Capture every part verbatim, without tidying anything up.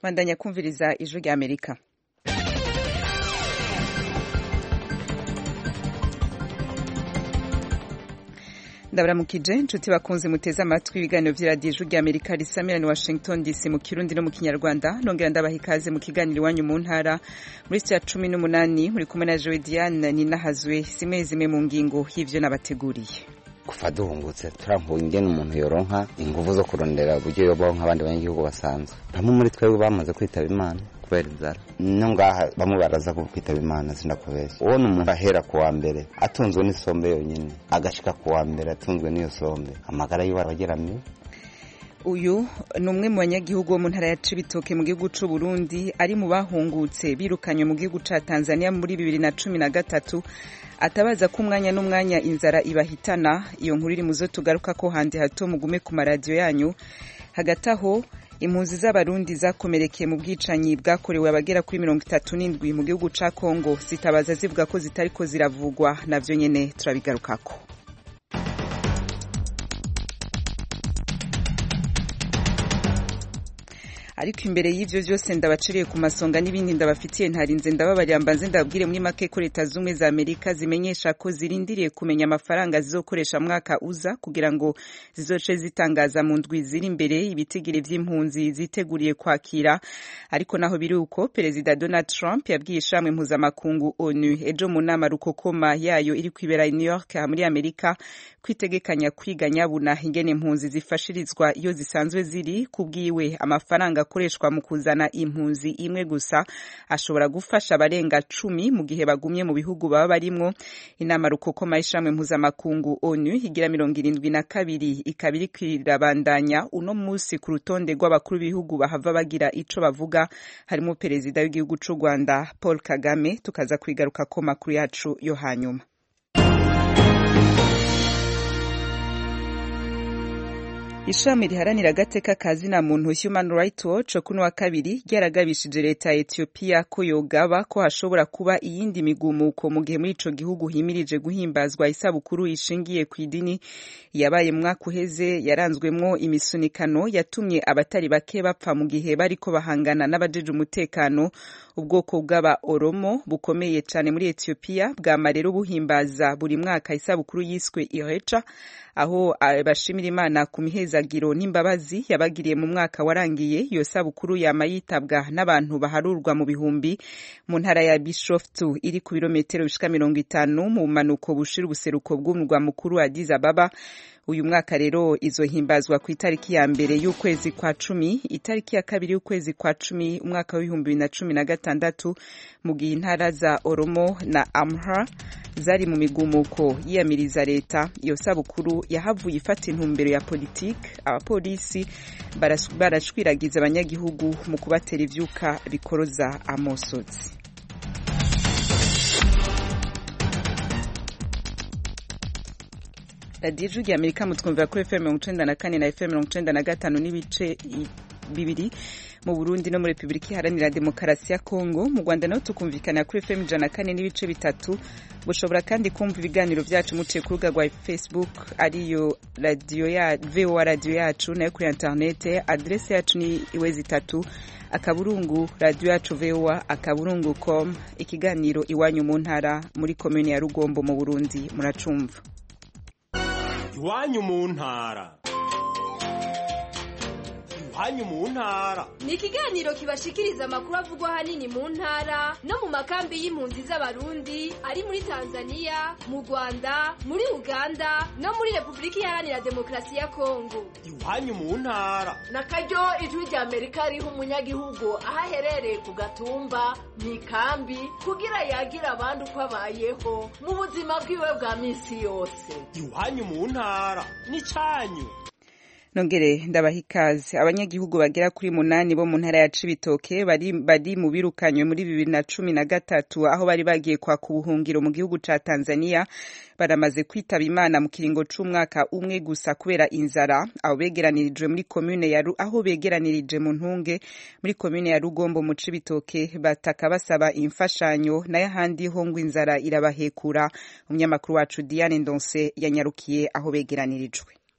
bandanya kumviriza ijwi rya Amerika. Ndabaramukije nshuti bakunze muteze amatwi ibiganiro vy'iradiyo ijwi rya Amerika risamira ni Washington D C mu Kirundi no mu Kinyarwanda. Nongera ndabaha ikaze mu kiganiro iwanyu mu ntara muri sia cumi n'umunani muri kumwe na Joe Diane Ninahazwe. Zimwe zimwe mu ngingo y'ivyo nabateguriye. Kuva duhungutse turambuye ingene umuntu yoronka inguvu zo kurondera uburyo yobaho nk'abandi banyagihugu basanzwe. Bamwe muri twebwe bamaze kwitaba Imana kubera inzara, no ngaha bamwe baraza kwitaba Imana sinakubeshya. Uwo ni umuntu ahera ku wa mbere atunzwe n'isombe yonyine, agashika ku wa mbere atunzwe n'iyo sombe, amagara yiwe arageramiye. Uyu ni umwe mu banyagihugu bo mu ntara ya Cibitoke mu gihugu c'u Burundi, ari mu bahungutse birukanywe mu gihugu ca Tanzania muri bibiri na cumi na gatatu. Atabaza ko umwanya n'umwanya inzara ibahitana. Iyo nkuru iri muzo tugaruka ko handi hato mugume ku maradiyo yanyu. Hagati aho impunzi z'abarundi zakomerekeye mu bwicanyi bwakorewe abagera kuri mirongo itatu n'indwi mu gihugu ca Kongo zitabaza zivuga ko zitariko ziravugwa, navyo nyene turabigarukako. Ariko imbere y'ivyo vyose ndabaciriye ku masonga n'ibindi ndabafitiye ntarinze ndababarira mbanze ndabwire muri make ko Leta Zumwe za Amerika zimenyesha ko zirindiriye kumenya amafaranga zizokoresha mwaka uza kugira ngo zizoce zitangaza mu ndwi ziri imbere ibitigiri vy'impunzi ziteguriye kwakira. Ariko naho biri uko Perezida Donald Trump yabwiye ishamwe mpuzamakungu ONU ejo mu nama rukokoma yayo iri kwibera i New York muri Amerika kwitegekanya kwiga nyabuna ingene impunzi zifashirizwa iyo zisanzwe ziri. Kubwiwe amafaranga akoreshwa mu kuzana impunzi imwe gusa ashobora gufasha abarenga cumi mu gihe bagumye mu bihugu baba barimwo. Inama rukokoma y'ishamwe mpuzamakungu ONU igira mirongo irindwi na kabiri ikaba iri kwirabandanya uno musi ku rutonde rw'abakuru b'ibihugu bahava bagira ico bavuga, harimo perezida w'igihugu c'u Rwanda Paul Kagame. Tukaza kwigaruka ko makuru yacu yo hanyuma. Ishami riharanira agateka kazina muntu Human Rights Watch kuno wa kabiri ryaragabishije leta ya Ethiopia ko yogaba ko hashobora kuba iyindi migumuko mu gihe muri ico gihugu himirije guhimbazwa isabukuru ishingiye ku idini yabaye mu mwaka uheze, yaranzwemwo imisunikano yatumye abatari bake bapfa mu gihe bariko bahangana n'abajeje umutekano. Ubwoko bw'aba Oromo bukomeye cyane muri Ethiopia bwama rero buhimbaza buri mwaka isabukuru yiswe Irecha, aho bashimira Imana ku mihezagiro n'imbabazi yabagiriye mu mwaka warangiye. Iyo sabukuru yama yitabwa n'abantu baharurwa mu bihumbi mu ntara ya Bishoftu iri ku birometero bishika mirongo itanu mu manuko bushira ubuseruko bw'umurwa mukuru wa Addis Ababa. Uyu mwaka rero izohimbazwa ku itariki ya mbere y'ukwezi kwa cumi, itariki ya kabiri y'ukwezi kwa cumi umwaka w'ibihumbi bibiri na cumi na gatandatu, mu gihe intara za Oromo na Amhara zari mu migumuko yiyamiriza leta. Iyo sabukuru yahavuye ifata intumbero ya politike. Abapolisi barashwiragiza abanyagihugu mu kubatera ivyuka bikoroza amosozi. Radio Ijwi rya Amerika mutwumvira kuri F M mirongo icenda na kane na F M mirongo icenda na gatanu n'ibice bibiri mu Burundi no muri Republika Iharanira Demokarasi ya Kongo. Mu Rwanda naho tukumvikana kuri F M ijana na kane n'ibice bitatu. Bushobora kandi kumva ibiganiro vyacu muciye ku rubuga rwa Facebook ariyo radio ya V O A radio yacu, nayo kuri internet adresse yacu ni iwezi itatu akaburungu radio yacu V O A akaburungu com. Ikiganiro iwanyu mu ntara muri commune ya Rugombo mu Burundi muracumva. Iwanyu mu ntara. Iwanyu mu ntara ni ikiganiro kibashikiriza amakuru avugwa hanini mu ntara no mu makambi y'impunzi z'abarundi ari muri Tanzania, mu Rwanda, muri Uganda no muri Republika Iharanira Demokarasi ya Kongo. Iwanyu mu ntara na karyo ijwi rya Amerika riho umunyagihugu ahaherereye ku gatumba mu ikambi kugira yagira abandi uko abayeho mu buzima bwiwe bwa misi yose. Iwanyu mu ntara ni canyu. Nongere ndabahikaze. Abanyagihugu bagera kuri munani bo mu ntara ya Cibitoke bari bari mu birukanywe muri bibiri na cumi na gatatu aho bari bagiye kwa kubuhungiro mu gihugu ca Tanzania baramaze kwitaba Imana mu kiringo c'umwaka umwe gusa kubera inzara. Aho begeranirijwe muri commune ya aho begeranirije mu Ntunge muri commune ya Rugombo mu Cibitoke bataka basaba imfashanyo nayo handi ho ngo inzara irabahekura. Umunyamakuru wacu Diane Ndonse yanyarukiye aho begeranirijwe.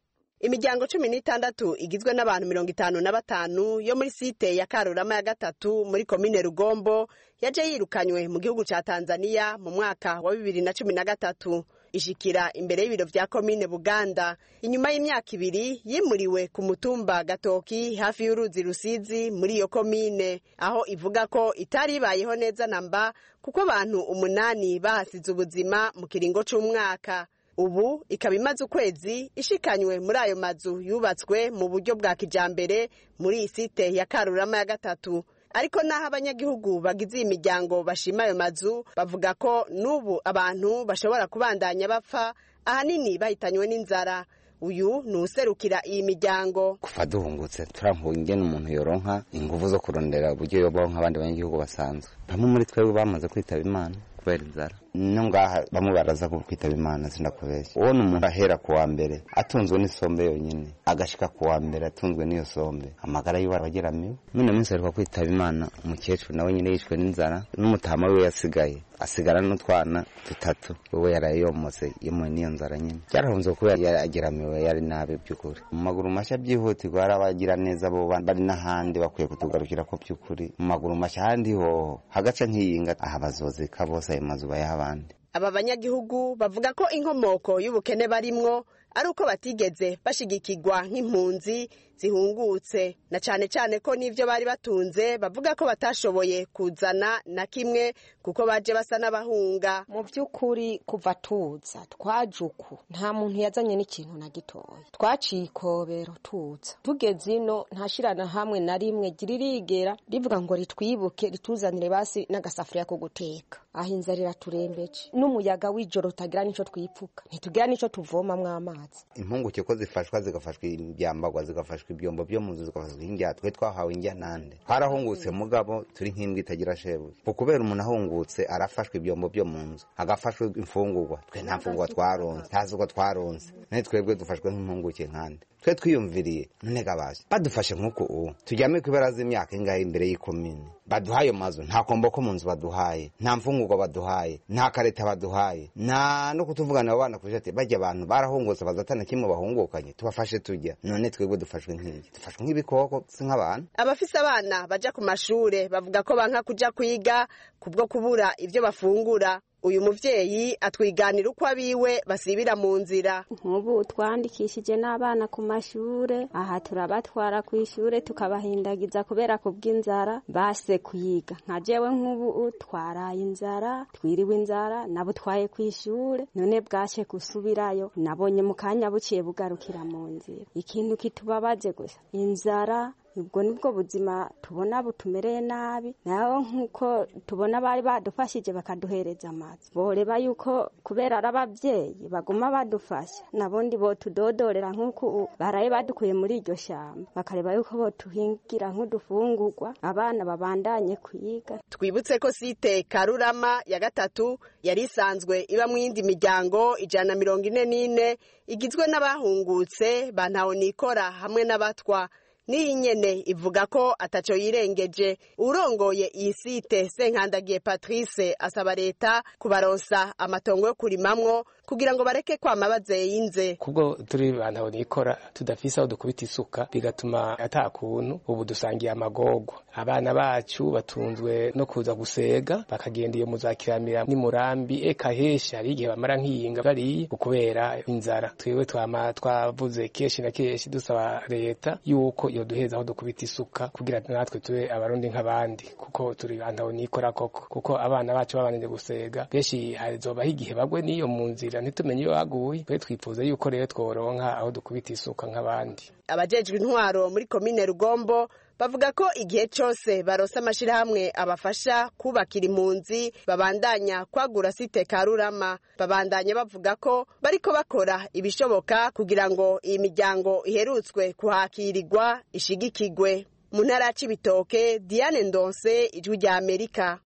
imiryango cumi n'itandatu igizwe n'abantu mirongo itanu na batanu yo muri site ya Karurama ya gatatu muri komine Rugombo yaje yirukanywe mu gihugu ca Tanzania mu mwaka wa bibiri na cumi na gatatu. Ishikira imbere y'ibiro vya komine Buganda inyuma y'imyaka ibiri yimuriwe ku mutumba Gatoki hafi y'uruzi Rusizi muri iyo komine, aho ivuga ko itari ibayeho neza namba kuko abantu umunani bahasize ubuzima mu kiringo c'umwaka. Ubu ikaba imaze ukwezi ishikanywe muri ayo mazu yubatswe mu buryo bwa kijambere muri iyi site ya Karurama ya gatatu. Ariko naho abanyagihugu bagize iyi miryango bashima ayo mazu bavuga ko n'ubu abantu bashobora kubandanya bapfa ahanini bahitanywe n'inzara. Uyu nuserukira iyi miryango. Kuva duhungutse turambuye ingene umuntu yoronka inguvu zo kurondera uburyo yobaho nk'abandi banyagihugu basanzwe. Bamwe muri twebwe bamaze kwitaba Imana kubera inzara. No ngaha bamwe baraza kwitaba Imana sinakubeshya. Uwo umuntu ahera ku wa mbere atunzwe n'isombe yonyine agashika ku wa mbere atunzwe n'iyo sombe amagara yiwe arageramiwe. None munsi ariko kwitaba Imana umukecuru nawe nyine yishwe n'inzara n'umutama we yasigaye asigara n'utwana tutatu wewe yarayomose yemwe niyo nzara nyine cyarahunze kuba yageramiwe yari nabe byukuri. Mu maguru mashya byihutirwa arabagira neza bo bari n'ahandi bakwiye kutugarukira ko byukuri mu maguru mashya handi ho hagaca nk'iyinga aha bazoze kabose ayo mazu bayahaba. Aba banyagihugu bavuga ko inkomoko y'ubukene barimwo ari uko batigeze bashigikirwa nk'impunzi zihungutse, na cane cane ko n'ivyo bari batunze bavuga ko batashoboye kuzana na kimwe kuko baje basa n'abahunga. Mu by'ukuri kuva tuza twajuku nta muntu yazanye n'ikintu na gitoya, twaciye ikobero tuza tugeze ino ntashirana hamwe na rimwe giririgera rivuga ngo ritwibuke rituzanire basi n'agasafuriya ko guteka. Aho inzara iraturembeje n'umuyaga w'ijoro utagira nico twipfuka ntitugira nico tuvomamwo amazi. Impunguke ko zifashwa zigafashwa ibyambagwa zigafashwa ibyombo byo munzu zigafashwa injya twe twahawe injya nande harahungutse mugabo turi nk'imbwa itagira shebuye kubera umuntu ahungutse arafashwa ibyombo byo munzu agafashwa imfungurwa twe nta mfungurwa twaronse tazi uko twaronse ne twebwe dufashwe nk'impunguke nkande twe twiyumviriye none gabaje badufashe nkuko ubu tujyame kwibaraza imyaka ingahe imbere y'ikomine baduhaye mazu nta kombo ko munzu baduhaye nta mfungurwa baduhaye nta kareta baduhaye nta no kutuvugana abana kujate bajya abantu barahungutse bazatana kimwe bahungukanye tubafashe tujya none twebwe dufashwe nk'iki dufashwe nk'ibikoko si nk'abantu. Abafise abana baja ku mashure bavuga ko banka kuja kwiga kubwo kubura ivyo bafungura. Uyu muvyeyi atwiganira uko abiwe basibira mu nzira. Nk'ubu twandikishije n'abana ku mashure, aha turabatwara ku ishure tukabahindagiza kubera kubw'inzara base kuyiga. Nka jewe nk'ubu twaraye inzara twiriwe inzara nabo twaye ku ishure none bwace gusubirayo nabonye mu kanya buciye bugarukira mu nzira. Ikintu kitubabaje gusa inzara ubwo nibwo buzima tubona butumereye nabi, naho nkuko tubona bari badufashije bakaduhereza amazi boreba yuko kubera arabavyeyi baguma badufasha nabondi bo tudodorera nkuko baraye badukuye muri iryo shamba bakareba yuko bo tuhingira nk'udufungurwa abana babandanye kwiga. Twibutse ko site Karurama ya gatatu yari isanzwe iba mu yindi miryango ijana na mirongo ine n'ine igizwe n'abahungutse bantaho nikora hamwe n'abatwa. Ni nyene ivuga ko ataco yirengeje. Urongoye iyi site Senkandagiye Patrice asaba leta kubaronsa amatongo yo kurimamwo kugira ngo bareke kwama bazeyinze. Kubwo turi bantu nikora tudafisa aho dukubita isuka bigatuma atakuntu ubu dusangiye amagogo. Abana bacu batunzwe no kuza gusega bakagenda iyo muzakiramira ni murambi eka hesha ari igihe bamara nk'iyinga bari ukubera inzara. Twiwe twama twavuze keshi na keshi dusaba leta yuko iyo duheza aho dukubita isuka kugira natwe tube abarundi nk'abandi kuko turi bantu nikora koko kuko abana bacu babanije gusega beshi hazoba igihe bagwe niyo mu nzira ntitumenye iyo baguye twe twifuza yuko rero tworonka aho dukubita isuka nk'abandi. Abajejwe intwaro muri komine Rugombo bavuga ko igihe cyose barosa amashirahamwe abafasha kubakira impunzi babandanya kwagura site Karurama. Babandanya bavuga ko bariko bakora ibishoboka kugira ngo iyi miryango iherutswe kuhakirirwa ishigikigwe. Mu ntara ya Cibitoke, Diane Ndonse, Ijwi rya Amerika.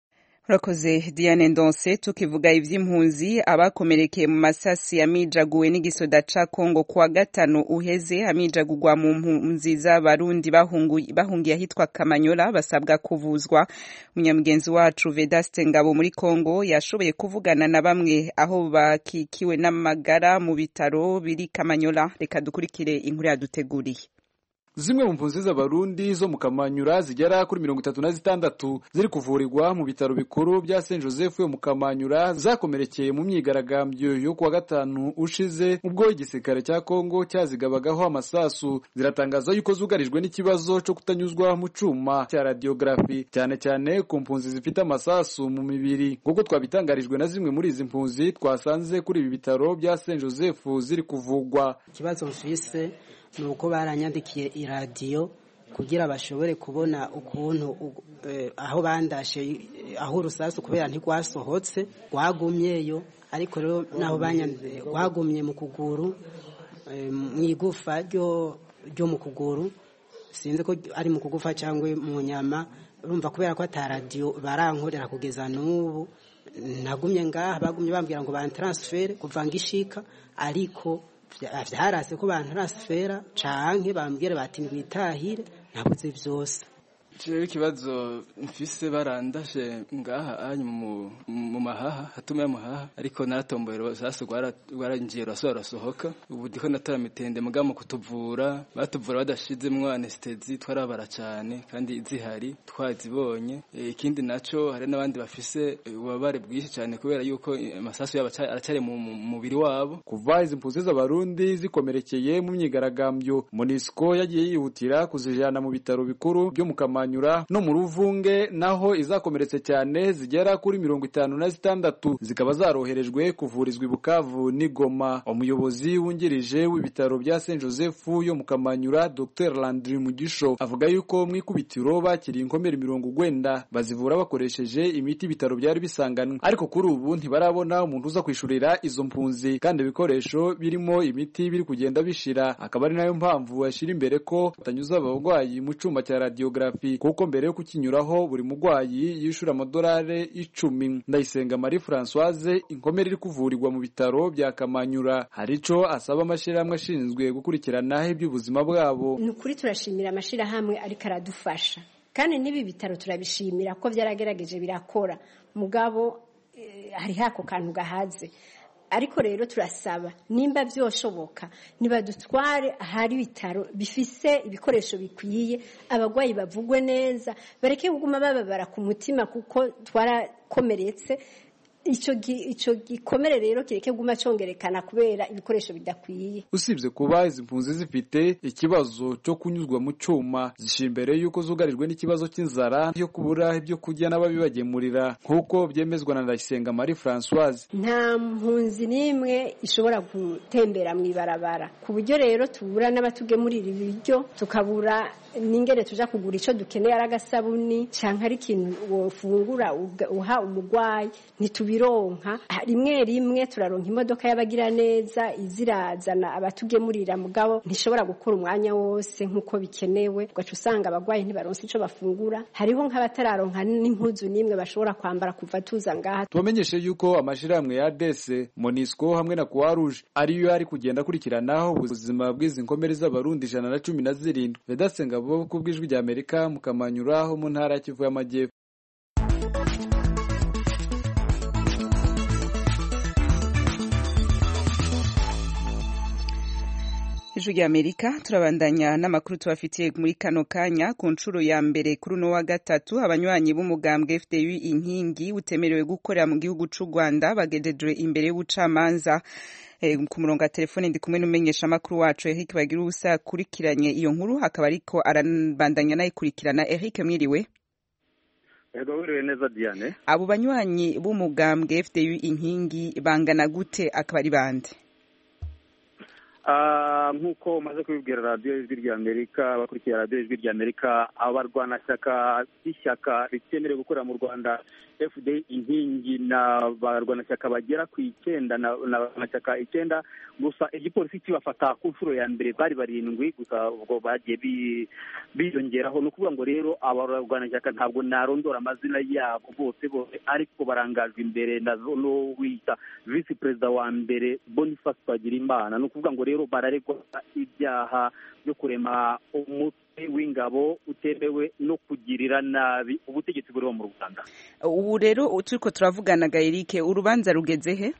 Urakoze Diane Ndonse. Tukivuga ivy'impunzi, abakomerekeye mu masasi yamijaguwe n'igisoda ca Kongo kuwa gatanu uheze, amijagurwa mu mpunzi z'abarundi bahungiye ahitwa Kamanyola basabwa kuvuzwa. Munyamugenzi wacu Vedaste Ngabo muri Kongo yashoboye kuvugana na bamwe aho bakikiwe n'amagara mu bitaro biri Kamanyola. Reka dukurikire inkuru yaduteguriye. Zimwe mu mpunzi z'abarundi zo mu Kamanyura zigera kuri mirongo itatu na zitandatu ziri kuvurirwa mu bitaro bikuru bya Saint Joseph yo mu Kamanyura zakomerekeye mu myigaragambyo yo kuwa gatanu ushize ubwo igisirikare cya Kongo cyazigabagaho amasasu. Ziratangaza yuko zugarijwe n'ikibazo cyo kutanyuzwa mu cuma cya radiography cyane cyane ku mpunzi zifite amasasu mu mibiri. Kuko twabitangarijwe na zimwe muri izi mpunzi twasanze kuri ibi bitaro bya Saint Joseph ziri kuvugwa. Ikibazo mfise nuko baranyandikiye iradiyo kugira bashobore kubona ukuntu eh, aho bandashe aho urusasu kubera ntigwasohotse gwagumyeyo, ariko rero naho banyandikiye gwagumye mu kuguru eh, mwigufa ryo ryo mu kuguru, sinzi ko ari mu kugufa cyangwa mu nyama. Urumva kubera ko ata radio barankorera kugeza n'ubu, nagumye ngaha bagumye bambwira ngo ban transfer kuva ngishika, ariko vyarase ko bantransfera canke bambwira bati ngwitahire nabuze byose. Jewe ikibazo mfise barandashe ngaha anyu mu mu mahaha hatume mu mahaha, ariko natomboye sasa gwara gwarangiye rasora sohoka. Ubu diko natara mitende mugamo kutuvura, batuvura badashizemwe anesthesie, twarabara cyane kandi izihari twazibonye. Ikindi naco hari nabandi bafise ubabare bwishi cyane kubera yuko amasasu yaba aracyari mu mubiri wabo. Kuva izi mpunzi z'abarundi zikomerekeye mu myigaragambyo, Monisco yagiye yihutira kuzijana mu bitaro bikuru byo mu Kamanyura no mu Ruvunge, naho izakomeretse cyane zigera kuri mirongo itanu na zitandatu zikaba zaroherejwe kuvurizwa i Bukavu n'i Goma. Umuyobozi wungirije w'ibitaro bya Saint Joseph yo mu Kamanyura Docteur Landry Mugisho avuga yuko mwikubitiro bakiri inkomere mirongo gwenda bazivura bakoresheje imiti ibitaro byari bisanganwe, ariko kuri ubu ntibarabona umuntu uza kwishurira izo mpunzi kandi ibikoresho birimo imiti biri kugenda bishira. Akaba ari nayo mpamvu yashira imbere ko batanyuza abagwayi mu cuma cya radiography, kuko mbere yo kukinyuraho buri mugwayi yishura amadolari icumi. Ndayisenga Marie Françoise, inkomere iri kuvurirwa mu bitaro bya Kamanyura, harico asaba amashirahamwe ashinzwe gukurikirana iby'ubuzima bwabo. Nukuri turashimira amashirahamwe ariko aradufasha, kandi nibi bitaro turabishimira ko byaragerageje birakora, mugabo eh, hari hako kantu gahaze. Ariko rero turasaba nimba byoshoboka nibadutware ahari bitaro bifise ibikoresho bikwiye, abagwayi bavugwe neza, bareke kuguma bababara ku mutima kuko twarakomeretse. Ico ico gikomere rero kireke guma congerekana kubera ibikoresho bidakwiye. Usibye kuba izi mpunzi zifite ikibazo cyo kunyuzwa mu cyuma, zishimbere yuko zugarijwe n'ikibazo cy'inzara yo kubura ibyo kurya n'ababibagemurira, nkuko byemezwa na Ndayisenga Marie Françoise. Nta mpunzi nimwe ishobora gutembera mu ibarabara, ku buryo rero tubura n'abatugemurira ibiryo, tukabura ningere tuja kugura ico dukeneye aragasabuni canke ari ikintu wofungura uha umugwayi ntitubironka. Rimwe rimwe turaronka imodoka y'abagira neza izirazana abatugemurira, mugabo ntishobora gukora umwanya wose nkuko bikenewe, ugaca usanga abagwayi ntibaronse ico bafungura. Hariho nk'abatararonka n'impuzu nimwe bashobora kwambara kuva tuza ngaha. Tubamenyeshe yuko amashirahamwe ya D S, Monisco hamwe na Croix Rouge ariyo ari kugenda kurikiranaho ubuzima bw'izi nkomere z'abarundi ijana na cumi na zirindwi. Vedaste Ngabo kubwijwi rya Amerika mu Kamanyura ho mu ntara ya Kivu y'Amajyepfo. Ijwi rya Amerika turabandanya n'amakuru tubafitiye muri kano kanya. Ku nshuro ya mbere kuri uno wa gatatu, abanywanyi b'umugambwe F D U inkingi utemerewe gukorera mu gihugu c'u Rwanda bagejejwe imbere y'ubucamanza. E, ku murongo wa telefone ndi kumwe n'umenyesha makuru wacu Eric Bagirubusa kurikiranye iyo nkuru, akaba ariko arabandanya nayikurikirana. Eric, mwiriwe? Ego wiriwe neza Diane. Abo banywanyi b'umugambwe F D U inkingi bangana gute, akaba ari bande? nk'uko umaze kubibwira radiyo ijwi ry'amerika abakurikiye radiyo ijwi ry'amerika abarwanashyaka b'ishyaka ritemerewe gukorera mu rwanda F D I inkingi n'abarwanashyaka bagera ku icyenda n'abarwanashyaka icyenda gusa igipolisi kibafata ku nshuro ya mbere bari barindwi gusa ubwo bagiye biyongeraho ni ukuvuga ngo rero abarwanashyaka ntabwo narondora amazina yabo bose bose ariko barangajwe imbere na no wita visi perezida wa mbere Boniface Twagirimana ni ukuvuga ngo rero bararegwa ibyaha byo kurema umutwe w'ingabo utemewe no kugirira nabi ubutegetsi buriho mu Rwanda. Ubu rero turiko turavugana Gaerike, urubanza rugeze he?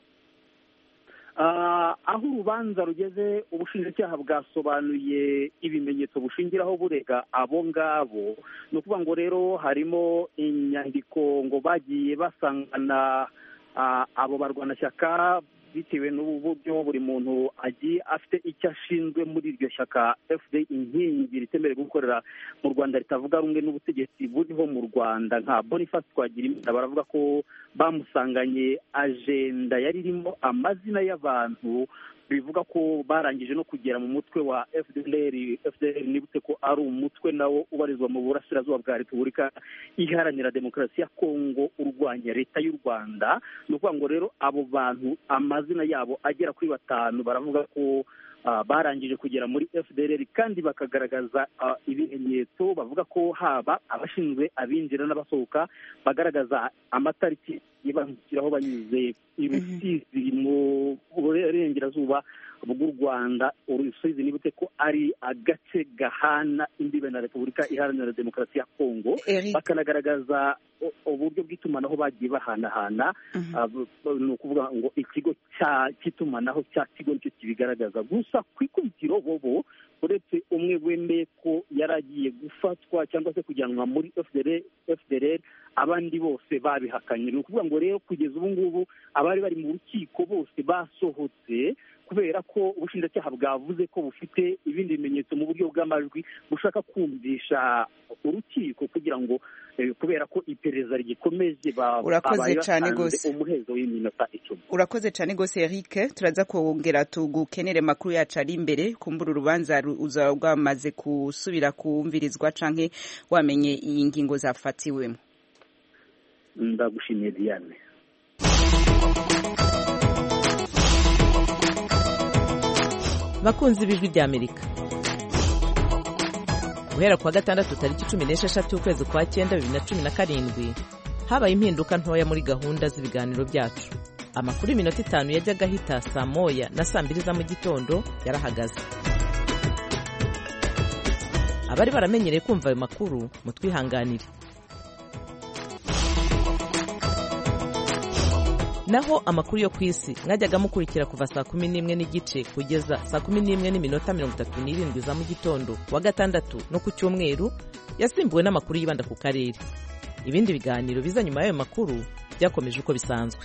Uh, aho urubanza rugeze ubushinjacyaha bwasobanuye ibimenyetso bushingiraho burega abo ngabo ni ukuvuga ngo rero harimo inyandiko ngo bagiye basangana uh, abo barwanashyaka bitewe n'uburyo buri muntu agiye afite icyo ashinzwe muri iryo shyaka F D I inkingi ritemerewe gukorera mu Rwanda ritavuga rumwe n'ubutegetsi buriho mu Rwanda nka Boniface Twagirimana baravuga ko bamusanganye agenda yari irimo amazina y'abantu bivuga ko barangije no kugera mu mutwe wa F D L R F D L R nibutse ko ari umutwe nawo ubarizwa mu burasirazuba bwa Repubulika Iharanira Demokarasi ya Kongo urwanya leta y'u Rwanda ni ukuvuga ngo rero abo bantu amazina yabo agera kuri batanu baravuga ko Uh, barangije kugera muri F D L R kandi bakagaragaza uh, ibimenyetso bavuga ko haba abashinzwe abinjira n'abasohoka bagaragaza amatariki y'ibambukiraho banyuze ibisizi mu burengerazuba bw'u Rwanda. Urusizi nibute ko ari agace gahana imbibe na Repubulika Iharanira Demokarasi ya Kongo, bakanagaragaza uburyo bw'itumanaho bagiye bahanahana. Ni ukuvuga ngo ikigo cy'itumanaho cya kigo nicyo kibigaragaza gusa ku ikubitiro bobo uretse umwe wemeye ko yaragiye gufatwa cyangwa se kujyanwa muri F D L R abandi bose babihakanye. Ni ukuvuga ngo rero kugeza ubu ngubu abari bari mu rukiko bose basohotse kubera ko ubushinjacyaha bwavuze ko bufite ibindi bimenyetso mu buryo bw'amajwi bushaka kumvisha urukiko kugira ngo kubera ko iperereza rigikomeje urakoze cyane gose umuhezo w'iminota icumi. Urakoze cyane gose Eric, turaza kongera tugukenere makuru yacu ari imbere kumbura urubanza uzaba rwamaze kusubira kumvirizwa canke wamenye iyi ngingo zafatiwemo. Ndagushimiye Diane. Bakunzi b'Ijwi ry'Amerika, guhera kwa gatandatu tariki cumi n'esheshatu ukwezi kwa cyenda bibiri na cumi na karindwi habaye impinduka ntoya muri gahunda z'ibiganiro byacu. Amakuru y'iminota itanu yajyaga ahita saa moya na saa mbiri za mu gitondo yarahagaze. Abari baramenyereye kumva ayo makuru mutwihanganire. Naho amakuru yo ku isi mwajyaga mukurikira kuva saa kumi n'imwe n'igice kugeza saa kumi n'imwe n'iminota mirongo itatu n'irindwi za mu gitondo wa gatandatu no ku cyumweru yasimbuwe n'amakuru yibanda ku karere. Ibindi biganiro biza nyuma y'ayo makuru byakomeje uko bisanzwe.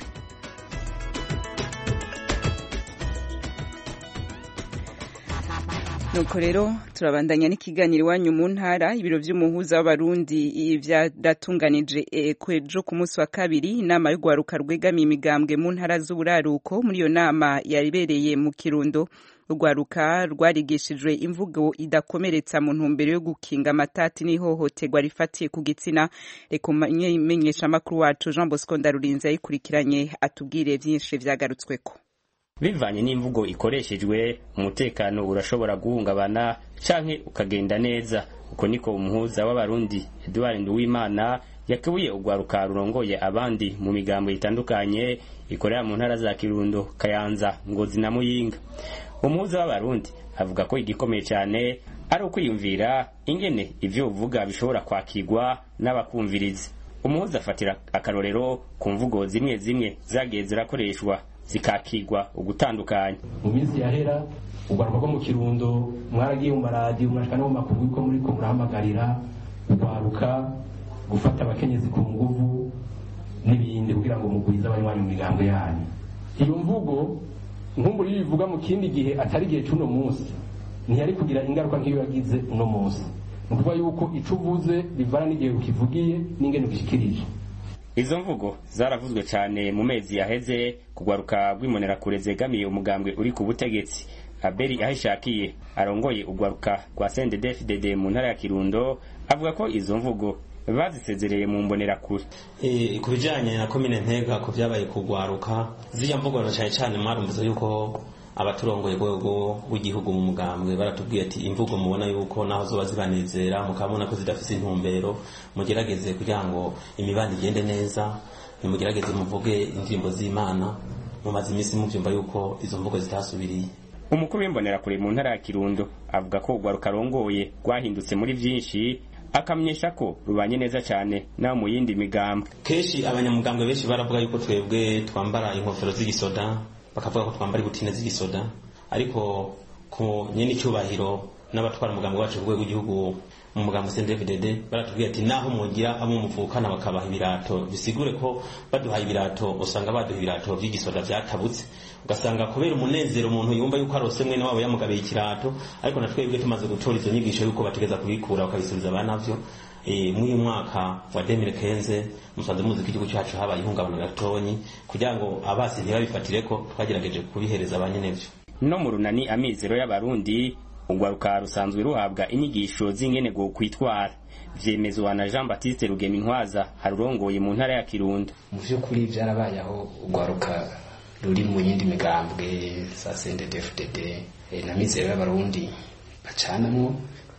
Nuko rero turabandanya n'ikiganiro iwanyu mu ntara. Ibiro vy'umuhuza w'abarundi vyaratunganije kwejo ku munsi wa kabiri inama yo guharuka rwegamiye imigambwe mu ntara z'uburaruko. Muri iyo nama yabereye mu Kirundo, urwaruka rwarigishijwe imvugo idakomeretsa mu ntumbero yo gukinga amatati n'ihohoterwa rifatiye ku gitsina. Reka umenyesha amakuru wacu Jean Bosco Ndarurinze ayikurikiranye atubwire vyinshi vyagarutsweko. Bivanye n'imvugo ikoreshejwe umutekano urashobora guhungabana canke ukagenda neza. Uko niko umuhuza w'abarundi Edouard Nduwimana yakebuye urwaruka rurongoye abandi mu migambo itandukanye ikorera mu ntara za Kirundo, Kayanza, Ngozi na Muyinga. Umuhuza w'abarundi avuga ko igikomeye cyane ari ukwiyumvira ingene ivyo uvuga bishobora kwakirwa n'abakumviriza. Umuhuza afatira akarorero ku mvugo zimwe zimwe zagiye zirakoreshwa zikakigwa ugutandukanya. Mu minsi yahera urwaruka rwo mu Kirundo mwaragiye mu maradiyo murashaka no mu makuru ko muri ko murahamagarira urwaruka gufata abakenyezi ku nguvu n'ibindi kugira ngo mugwize abanywanyi mu migambo yanyu. Iyo mvugo nkumburi yivuga mu kindi gihe atari gihe cy'uno munsi ntiyari kugira ingaruka nk'iyo yagize uno munsi. Nukuvuga yuko ico uvuze bivana n'igihe ukivugiye n'ingene ukishikirije. Izo mvugo zaravuzwe cyane mu mezi yaheze kugwaruka rw'imonera kure zegamiye umugambwe uri ku butegetsi. Abeli Ahishakiye arongoye ugwaruka rwa C N D D F D D mu ntara ya Kirundo avuga ko izo mvugo bazisezereye mu mbonera kure. Eh kubijanye na komine Ntega ko byabaye kugwaruka zija mvugo cyane cyane mwarumviza yuko abaturongoye rwego rw'igihugu mu mugambwe baratubwiye ati imvugo mubona yuko naho zoba zibanezera mukabona ko zidafise intumbero mugerageze kugira ngo imibandi igende neza nimugerageze muvuge indirimbo z'Imana mumaze imisi muvyumva yuko izo mvugo zitasubiriye. Umukuru w'imbonera kure mu ntara ya Kirundo avuga ko ugwaruka rongoye rwahindutse muri vyinshi akamenyesha ko rubanye neza cyane na mu yindi migambwe. Keshi abanyamugambwe benshi baravuga yuko twebwe twambara inkofero z'igisoda bakavuga ko twambara ibutine z'igisoda ariko ko nyene cyubahiro n'abatwara umugambwe wacu rwego rw'igihugu mu mugambwe C N D D F D D baratubwiye ati naho mugira abo muvukana bakabaha ibirato bisigure ko baduha ibirato usanga baduha ibirato by'igisoda byatabutse ugasanga kubera umunezero umuntu yumva yuko arose mwene wabo yamugabiye ikirato ariko natwebwe tumaze gutora izo nyigisho yuko bategeza kubikura bakabisubiza abanavyo. Eh muri mwaka wa deux mille quinze musanze muzi ko igihugu cyacu habaye ihungabana gatonyi kugira ngo abasi ntibabifatire ko twagerageje kubihereza abanyenevyo. No mu runani amizero y'abarundi ugwaruka rusanzwe ruhabwa inyigisho z'ingene go kwitwara vyemezwa na Jean Baptiste Rugemintwaza harurongoye mu ntara ya Kirundo. Mu vy'ukuri byarabaye aho ugwaruka ruri mu yindi migambwe za C N D D F D D e, na mizero y'abarundi bacanamwo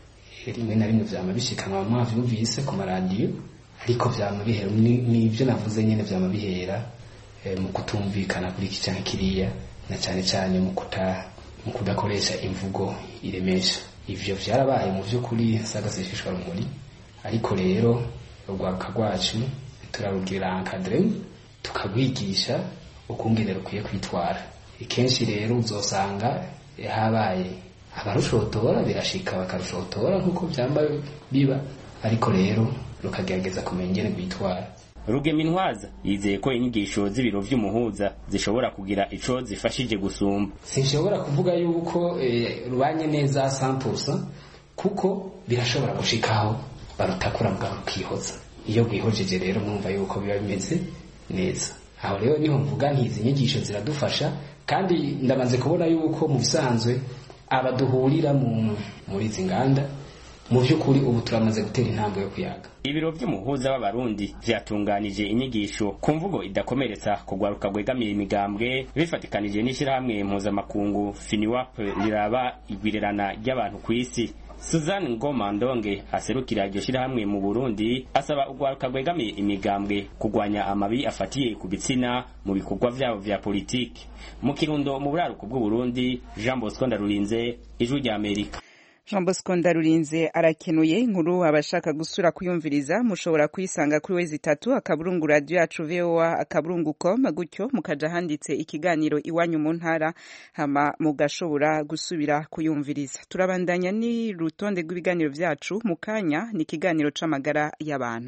rimwe na rimwe vyama bishikanwa mwavyumvise ku maradiyo ariko vyama bihera n'ivyo navuze nyene vyama bihera e, mu kutumvikana kuri iki canke kiriya na cyane cyane mu kuta mu kudakoresha imvugo iremesha. Ivyo vyarabaye mu vy'ukuri sagasishishwa rumuri ariko rero urwaruka rwacu turarugira encadre tukagwigisha ukungene rukwiye kwitwara. Ikenshi rero uzosanga habaye abarushotora birashika bakarushotora nkuko byamba biba ariko rero rukagerageza kumenya ingene kwitwara. Rugemintwaza yizeye ko inyigisho z'ibiro vy'umuhuza zishobora kugira ico zifashije gusumba. Sinshobora kuvuga yuko e, rubanye neza cent pour cent kuko birashobora gushikaho barutakura mugabo kihoza. Iyo gwihojeje rero mwumva yuko biba bimeze neza. Aho rero niho mvuga ntizi nyigisho ziradufasha kandi ndabanze kubona yuko mu bisanzwe abaduhurira mu muri zinganda mu vy'ukuri ubu turamaze gutera intambwe yo kuyaga. Ibiro vy'umuhuza w'abarundi vyatunganije inyigisho ku mvugo idakomeretsa kugwaruka gwegamiye imigambwe bifatikanije n'ishirahamwe mpuzamakungu FINIWAP riraba igwirerana ry'abantu kw'isi. Suzanne Ngoma Ndonge aserukira iryo shirahamwe mu Burundi asaba ugwaruka gwegamiye imigambwe kugwanya amabi afatiye ku bitsina mu bikorwa vyabo vya politiki. Mu Kirundo mu buraruko bw'u Burundi, Jean Bosco Ndarurinze, Ijwi rya Amerika. Jean Bosco Ndarurinze arakenuye inkuru abashaka gusura kuyumviriza mushobora kuyisanga kuri wezi itatu akaburungu radio yacu V O A akaburungu com gutyo mukaja handitse ikiganiro iwanyu mu ntara hama mugashobora gusubira kuyumviriza. Turabandanya ni rutonde rw'ibiganiro vyacu mukanya ni ikiganiro c'amagara y'abantu.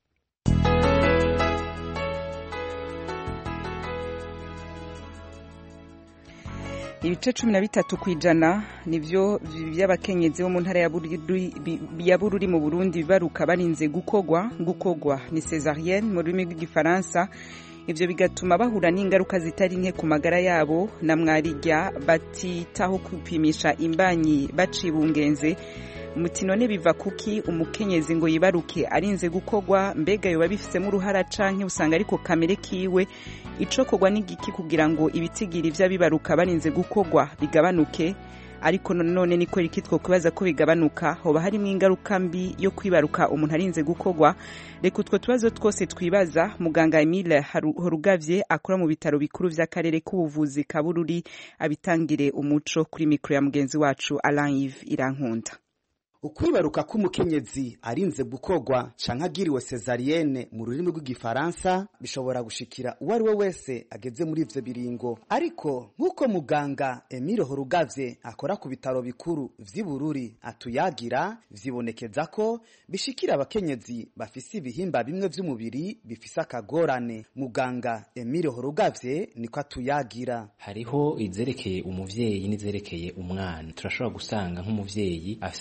Ibice cumi na bitatu kwijana nivyo by'abakenyezi bo mu ntara ya Bururi mu Burundi baruka barinze gukogwa gukogwa ni césarienne mu rurimi rw'igifaransa. Ivyo bigatuma bahura n'ingaruka zitari nke ku magara yabo na mwarirya batitaho kupimisha imbanyi bacibungenze. Muti none biva kuki umukenyezi ngo yibaruke arinze gukogwa mbega yoba bifisemo uruhara canke usanga ariko kamere kiwe ico kogwa n'igiki kugira ngo ibitigiri vy'abibaruka barinze gukogwa bigabanuke ariko none niko rikitwo kubaza ko bigabanuka hoba harimo ingaruka mbi yo kwibaruka umuntu arinze gukogwa. Reka utwo tubazo twose twibaza muganga Emile Horugavye akora mu bitaro bikuru vy'akarere k'ubuvuzi ka Bururi abitangire umuco kuri mikro ya mugenzi wacu Alain Yves Irankunda. Ukwibaruka k'umukenyezi arinze gukogwa canke agiriwe césarienne mu rurimi rw'igifaransa bishobora gushikira uwo ari we wese ageze muri ivyo biringo ariko nk'uko muganga Emile Horugavye akora ku bitaro bikuru vy'i Bururi atuyagira vyibonekeza ko bishikira abakenyezi bafise ibihimba bimwe vy'umubiri bifise akagorane. Muganga Emile Horugavye niko atuyagira. Hariho izerekeye umuvyeyi n'izerekeye umwana. Turashobora gusanga nk'umuvyeyi afise amagufa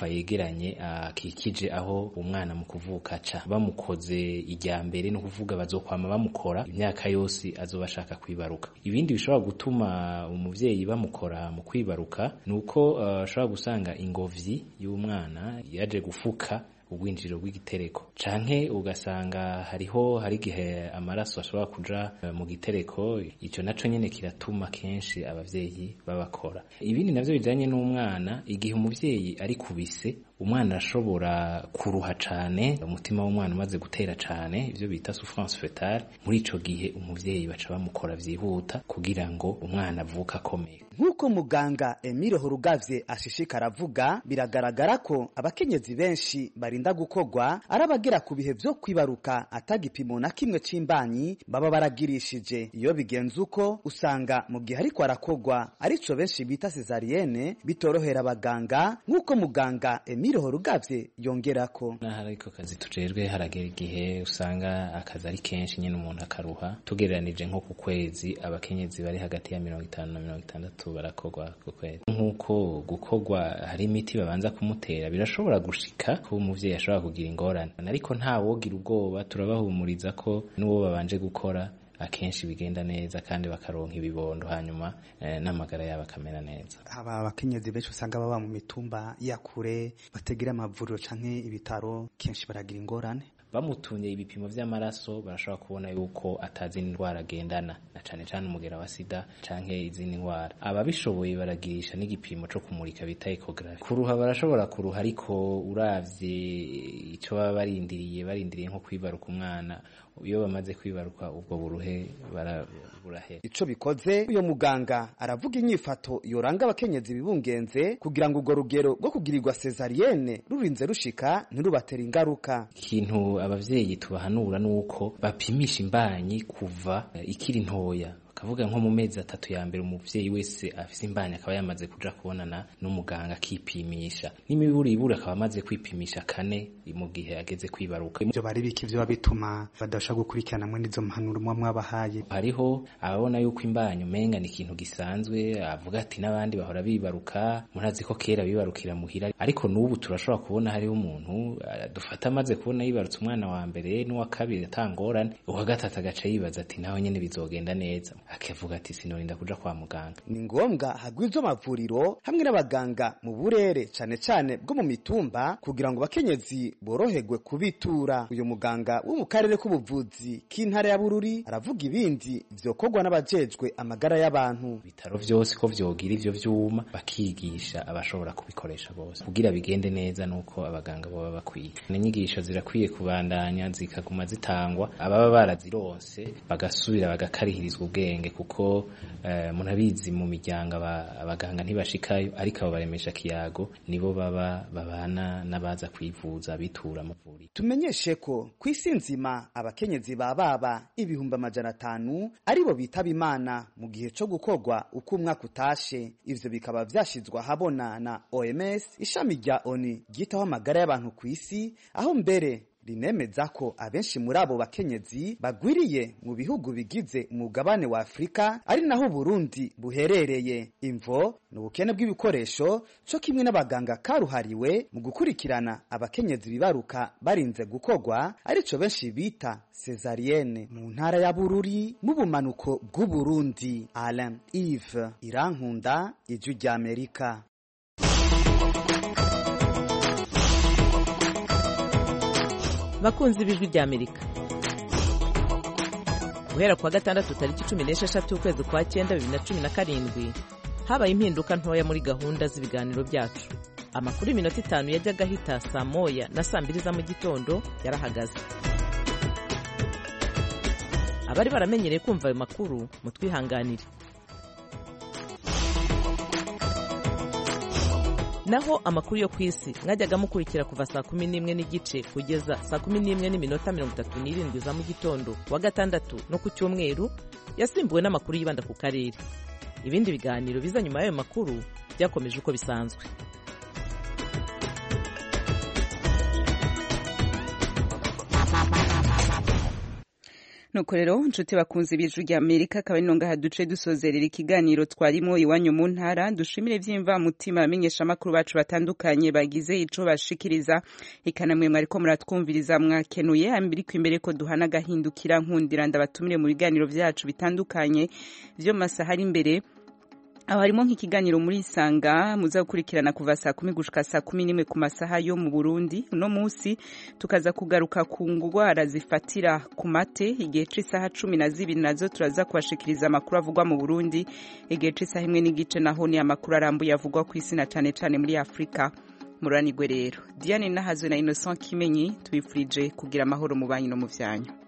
amagufa yegeranye akikije aho umwana mu kuvuka ca bamukoze ijya mbere no kuvuga bazokwama bamukora imyaka yose azoba ashaka kwibaruka. Ibindi bishobora gutuma umuvyeyi bamukora mu kwibaruka nuko ashobora uh, gusanga ingovyi y'umwana yaje gufuka ubwinjiro bw'igitereko canke ugasanga hariho hari gihe amaraso ashobora kuja mu gitereko, ico naco nyene kiratuma kenshi abavyeyi babakora. Ibindi navyo bijanye n'umwana, igihe umuvyeyi ari kubise umwana ashobora kuruha cane, umutima w'umwana umaze gutera cane, ivyo bita souffrance fœtale. Muri ico gihe umuvyeyi baca bamukora vyihuta kugira ngo umwana avuka akomeye. Nk'uko muganga Emile Horugavye ashishikara avuga, biragaragara ko abakenyezi benshi barinda gukorwa arabagera ku bihe vyo kwibaruka atagipimo na kimwe c'imbanyi baba baragirishije. Iyo bigenze uko usanga mu gihe ariko arakorwa arico benshi bita cesarienne bitorohera abaganga, nk'uko muganga Emile Horugavye yongerako. Nahariko kazi tujejwe haragera igihe usanga akazi ari kenshi nyene umuntu akaruha, tugereranije nko ku kwezi abakenyezi bari hagati ya mirongo itanu na mirongo itandatu barakorwa ku kwezi. Nk'uko gukorwa hari imiti babanza kumutera, birashobora gushika ko umuvyeyi ashobora kugira ingorane, ariko nta wogira ubwoba, turabahumuriza ko n'uwo babanje gukora akenshi bigenda neza kandi bakaronka ibibondo hanyuma eh, n'amagara yabo akamera neza. Aba abakenyezi benshi usanga baba mu mitumba ya kure bategera amavuriro canke ibitaro, kenshi baragira ingorane. Bamutunye ibipimo vy'amaraso barashobora kubona yuko atazi indwara agendana, na cane cane umugera wa sida canke izindi ndwara. Ababishoboye baragirisha n'igipimo co kumurika bita ecography. Kuruha barashobora kuruha, ariko uravye ico baba barindiriye barindiriye nko kwibaruka umwana, iyo bamaze kwibaruka ubwo buruhe barahera. Ico bikoze uyo muganga aravuga inyifato yoranga abakenyezi bibungenze kugira ngo urwo rugero rwo kugirirwa cesarienne rurinze rushika ntirubatera ingaruka. Ikintu abavyeyi tubahanura nuko bapimisha imbanyi kuva ikiri ntoya, kavuga nko mu mezi atatu ya mbere umuvyeyi wese afise imbanyi akaba yamaze kuja kubonana n'umuganga akipimisha, n'imiburi ibura akaba amaze kwipimisha kane mu gihe ageze kwibaruka. Ibyo bari biki byo bituma badasha gukurikirana mwe nizo mpanuro mwa mwabahaye? Hariho ababona yuko imbanyi umenga ni ikintu gisanzwe, avuga ati n'abandi bahora bibaruka, murazi ko kera bibarukira muhira, ariko n'ubu turashobora kubona hariho umuntu dufata amaze kubona yibarutse umwana wa mbere n'uwa kabiri atangorane, uwa gatatu agaca yibaza ati naho nyene bizogenda neza, akavuga ati sinorinda kuja kwa muganga. Ni ngombwa hagwizwe amavuriro hamwe n'abaganga mu burere cane cane bwo mu mitumba kugira ngo bakenyezi boroherwe kubitura. Uyu muganga wo mu karere k'ubuvuzi k'intara ya Bururi aravuga ibindi vyokorwa n'abajejwe amagara y'abantu. Bitaro vyose ko vyogira ivyo vyuma bakigisha abashobora kubikoresha bose kugira bigende neza, nuko abaganga baba bakwiye. Inyigisho zirakwiye kubandanya zikaguma zitangwa, ababa barazironse bagasubira bagakarihirizwa ubwenge, kuko uh, munabizi mu miryango abaganga ntibashikayo, ariko abo baremesha kiyago nibo baba babana n'abaza kwivuza bitura amavuriro. Tumenyeshe ko kw'isi nzima abakenyezi bababa ibihumbi amajana atanu aribo bitaba Imana mu gihe co gukorwa uko umwaka utashe. Ivyo bikaba vyashizwa habona na O M S, ishami rya O N U ryitaho amagara y'abantu kw'isi, aho mbere rinemeza ko abenshi muri abo bakenyezi bagwiriye mu bihugu bigize umugabane wa Afrika, ari naho Burundi buherereye. Imvo n'ubukene bw'ibikoresho cyo kimwe n'abaganga karuhariwe mu gukurikirana abakenyezi bibaruka barinze gukorwa, arico benshi bita cesarienne. Mu ntara ya Bururi mu bumanuko bw'u Burundi, Alain Yves Irankunda, Ijwi rya Amerika. Bakunzi b'Ijwi rya Amerika, guhera kwa gatandatu tariki cumi n'esheshatu ukwezi kwa cyenda bibiri na cumi na karindwi habaye impinduka ntoya muri gahunda z'ibiganiro byacu. Amakuru iminota itanu yajyaga ahita saa moya na saa mbiri za mu gitondo yarahagaze. Abari baramenyereye kumva ayo makuru mutwihanganire. Naho amakuru yo kwisi mwajyaga mukurikira kuva saa kumi n'imwe n'igice kugeza saa kumi n'imwe n'iminota mirongo itatu n'irindwi za mu gitondo wa gatandatu no ku cyumweru yasimbuwe n'amakuru yibanda ku karere. Ibindi biganiro biza nyuma y'ayo makuru byakomeje uko bisanzwe. nuko rero nshuti bakunze ibiju rya Amerika akaba ari nonga haduce dusozerera ikiganiro twarimo iwanyu mu ntara dushimire vyimva mutima amenyesha makuru bacu batandukanye bagize ico bashikiriza ikanamwe mwariko muratwumviriza mwakenuye ambiri kwimbere ko duhana gahindukira nkundira ndabatumire mu biganiro vyacu bitandukanye vyo masaha ari imbere aho harimo nk'ikiganiro muri Isanga muza gukurikirana kuva saa kumi gushika saa kumi n'imwe ku masaha yo mu Burundi uno munsi tukaza kugaruka ku ngwara zifatira ku mate igihe c'isaha cumi na zibiri nazo turaza kubashikiriza amakuru avugwa mu Burundi igihe c'isaha imwe n'igice naho ni amakuru arambuye avugwa ku isi na cane cane muri Afrika muranigwe rero Diane Nahazwe na Innocent Kimenyi tubifurije kugira amahoro mu banyu no mu vyanyu.